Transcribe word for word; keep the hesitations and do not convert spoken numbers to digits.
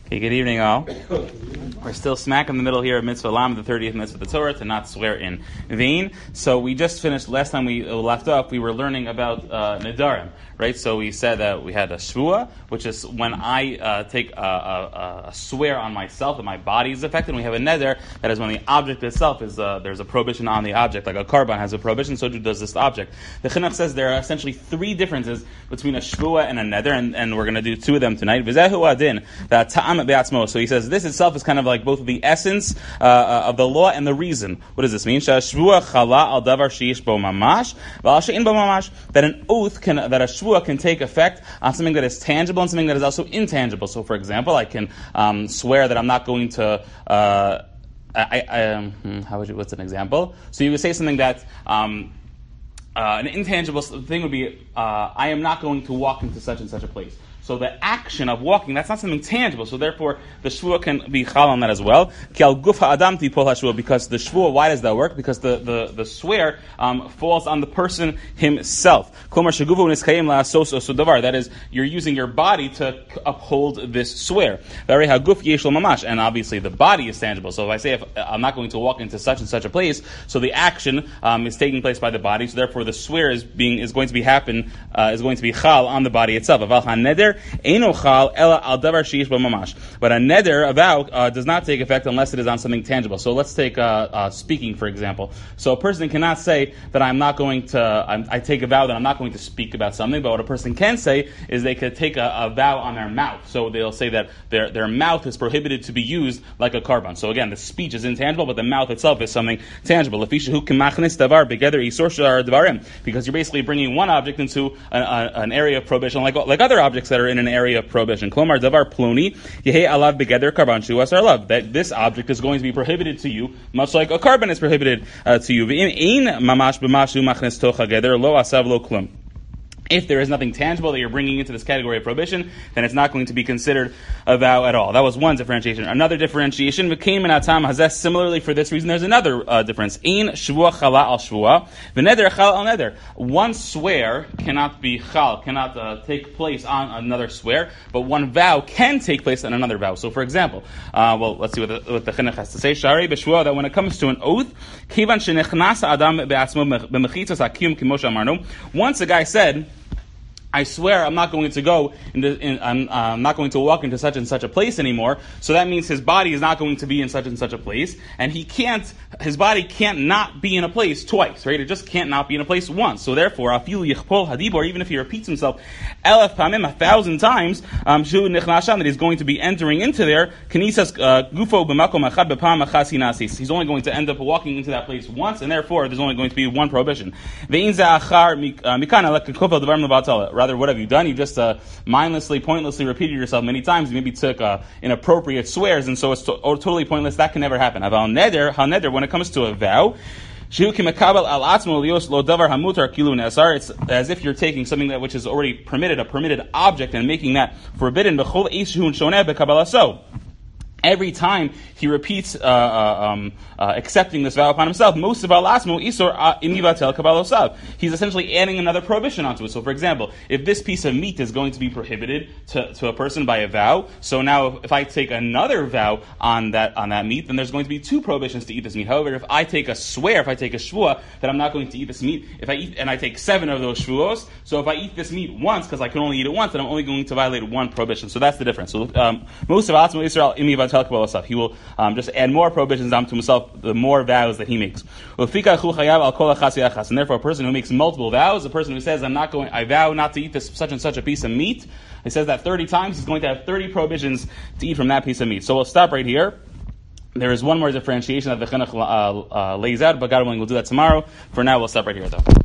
Okay, good evening, all. We're still smack in the middle here of Mitzvah Lam, the thirtieth Mitzvah of the Torah, to not swear in vain. So we just finished, last time we left off, we were learning about uh, Nedarim, right? So we said that we had a Shvua, which is when I uh, take a, a, a swear on myself that my body is affected. And we have a Neder, that is when the object itself is, uh, there's a prohibition on the object, like a carbon has a prohibition, so does this object. The Chinuch says there are essentially three differences between a Shvua and a Neder, and, and we're going to do two of them tonight. V'zehu adin, that ta'am be'atzmo. So he says this itself is kind of like both the essence uh, of the law and the reason. What does this mean? Shashvua chala al davar sheish bo mamash, v'al she'in bo mamash. That an oath can, that a shvua can take effect on something that is tangible and something that is also intangible. So, for example, I can um, swear that I'm not going to. Uh, I, I, um, how would you? What's an example? So you would say something that. Um, Uh, an intangible thing would be, uh, I am not going to walk into such and such a place. So the action of walking, that's not something tangible. So therefore, the shvua can be chal on that as well. Because the shvua, why does that work? Because the, the, the swear um, falls on the person himself. That is, you're using your body to uphold this swear. And obviously the body is tangible. So if I say if I'm not going to walk into such and such a place, so the action um, is taking place by the body. So therefore, the swear is being is going to be happen uh, is going to be chal on the body itself. But a neder, a vow, uh, does not take effect unless it is on something tangible. So let's take uh, uh, speaking, for example. So a person cannot say that I'm not going to, I'm, I take a vow that I'm not going to speak about something, but what a person can say is they could take a, a vow on their mouth. So they'll say that their, their mouth is prohibited to be used like a carbon. So again, the speech is intangible, but the mouth itself is something tangible. Because you're basically bringing one object into an, a, an area of prohibition, like, like other objects that are in an area of prohibition. Klomar davar ploni yehe alav begeder karban shu asar lav. That this object is going to be prohibited to you, much like a carbon is prohibited uh, to you. V'im ein mamash b'mashu machnes tocha geder lo asav lo klum. If there is nothing tangible that you're bringing into this category of prohibition, then it's not going to be considered a vow at all. That was one differentiation. Another differentiation became in atam hazeh. Similarly, for this reason, there's another uh, difference. Ein shvua chala al shvua, v'neder chal al neder. One swear cannot be chal, cannot uh, take place on another swear, but one vow can take place on another vow. So, for example, uh, well, let's see what the, what the Chinuch has to say. Shari b'shvua, that when it comes to an oath, kivan shenichnas adam be'atzmo b'mechitzas hakiyum kimo she'amarnu. Once a guy said, I swear I'm not going to go into, in, I'm, uh, I'm not going to walk into such and such a place anymore. So that means his body is not going to be in such and such a place, and he can't. His body can't not be in a place twice, right? It just can't not be in a place once. So therefore, afilu yichpol hadibor, even if he repeats himself elef pamim, a thousand times, um, shu nichnasham, that he's going to be entering into there. Kanisas gufo b'makom achad b'pam achas hinasis. He's only going to end up walking into that place once, and therefore there's only going to be one prohibition. Ve'in za'achar mikana lekakofel devarim levatala. Rather, what have you done? You just uh, mindlessly, pointlessly repeated yourself many times. You maybe took uh, inappropriate swears, and so it's to- oh, totally pointless. That can never happen. Aval neder, ha neder, when it comes to a vow, it's as if you're taking something that which is already permitted, a permitted object, and making that forbidden. Every time he repeats uh, uh, um, uh, accepting this vow upon himself, most of alasmo isor imivatel kabalosav. He's essentially adding another prohibition onto it. So, for example, if this piece of meat is going to be prohibited to, to a person by a vow, so now if I take another vow on that on that meat, then there's going to be two prohibitions to eat this meat. However, if I take a swear, if I take a shvua that I'm not going to eat this meat, if I eat and I take seven of those shvuos, so if I eat this meat once because I can only eat it once, then I'm only going to violate one prohibition. So that's the difference. So um, most of alasmo isor imivatel. He will um, just add more prohibitions onto himself, the more vows that he makes. And therefore, a person who makes multiple vows, a person who says, I'm not going, I vow not to eat this such and such a piece of meat, he says that thirty times, he's going to have thirty prohibitions to eat from that piece of meat. So we'll stop right here. There is one more differentiation that the Chinuch uh, uh, lays out, but God willing, we'll do that tomorrow. For now, we'll stop right here, though.